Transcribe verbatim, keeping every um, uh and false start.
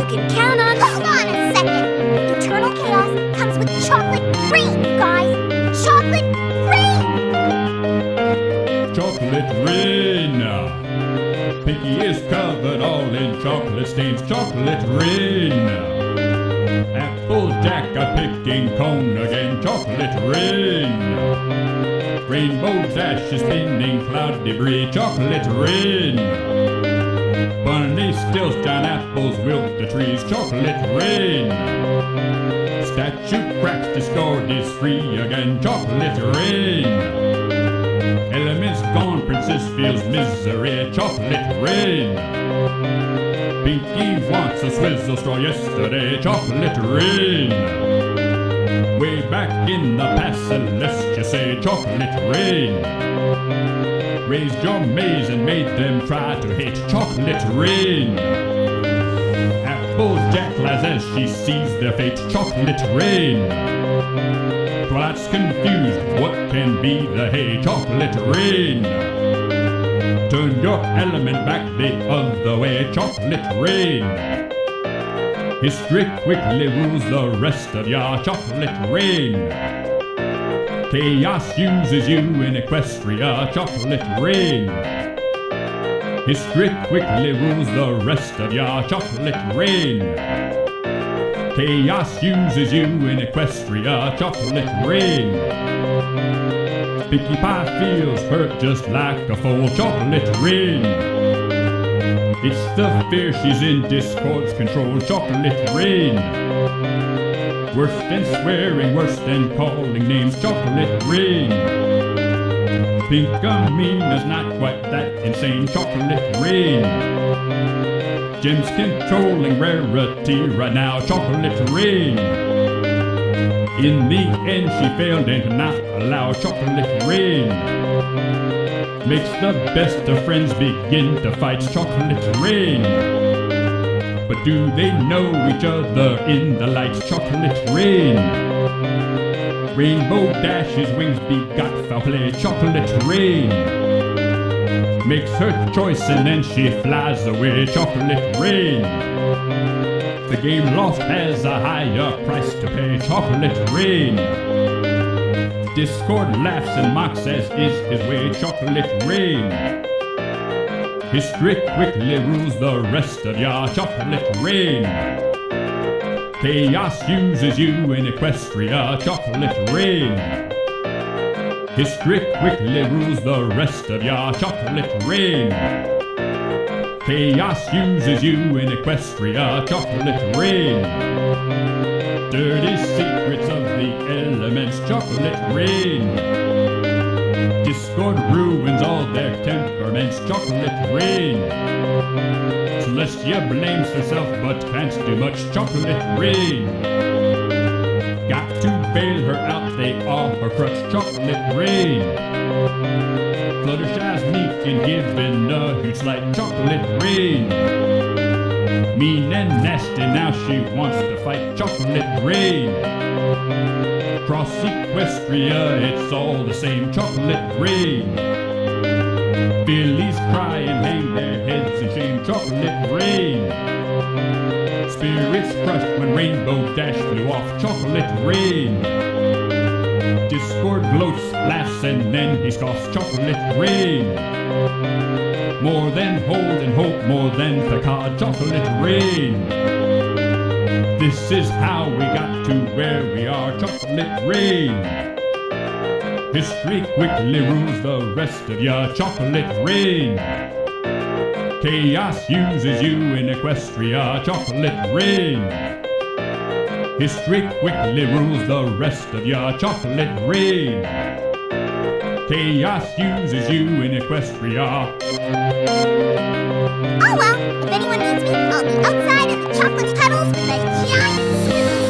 can count on... Hold on a second! Eternal Chaos comes with chocolate rain, you guys! Chocolate rain! Chocolate rain! Pinky is covered all in chocolate stains. Chocolate rain! Applejack a picking cone again. Chocolate rain! Rainbow Dash is spinning cloud debris. Chocolate rain! Bunny steals giant apples, wilt the trees. Chocolate rain! Statue cracks, Discord is free again. Chocolate rain! Elements gone, Princess feels misery. Chocolate rain! Pinky wants a swizzle straw yesterday. Chocolate rain! Way back in the past, Celestia say chocolate rain! Raised your maze and made them try to hate. Chocolate rain! Applejack lies as she sees their fate. Chocolate rain! Twilight's confused, what can be the hay? Chocolate rain! Turn your element back the other way. Chocolate rain! History quickly rules the rest of ya. Chocolate rain! Chaos uses you in Equestria. Chocolate rain! History quickly rules the rest of ya. Chocolate rain! Chaos uses you in Equestria. Chocolate rain! Pinkie Pie feels hurt just like a foal. Chocolate rain! It's the fear she's in Discord's control. Chocolate rain! Worse than swearing, worse than calling names. Chocolate rain! Pinkamina's not quite that insane. Chocolate rain! Jim's controlling rarity right now. Chocolate rain! In the end she failed and could not allow. Chocolate rain! Makes the best of friends begin to fight. Chocolate rain! But do they know each other in the light? Chocolate rain! Rainbow Dash's wings begot foul play. Chocolate rain! Makes her choice and then she flies away. Chocolate rain! The game lost has a higher price to pay. Chocolate rain! Discord laughs and mocks as is his way. Chocolate rain! History quickly rules the rest of ya. Chocolate rain! Chaos uses you in Equestria. Chocolate rain! History quickly rules the rest of ya. Chocolate rain! Chaos uses you in Equestria. Chocolate rain! Dirty secrets of the elements. Chocolate rain! Discord ruins all their temperaments. Chocolate rain! Celestia blames herself but can't do much. Chocolate rain! Got to bail her out, they are her crutch. Chocolate rain! Fluttershy's meek and given a huge slight. Chocolate rain! Mean and nasty, now she wants to fight. Chocolate rain! Cross Equestria, it's all the same. Chocolate rain! Billies cry and hang their heads in shame. Chocolate rain! Spirits crushed when Rainbow Dash flew off. Chocolate rain! Discord gloats, laughs, and then he scoffs. Chocolate rain! More than hold and hope, more than Picard. Chocolate rain! This is how we got to where we are. Chocolate rain! History quickly rules the rest of ya. Chocolate rain! Chaos uses you in Equestria. Chocolate rain! History quickly rules the rest of ya. Chocolate rain! Chaos uses you in Equestria. Oh well, if anyone needs me, I'll be outside in the chocolate puddles with a giant swizzle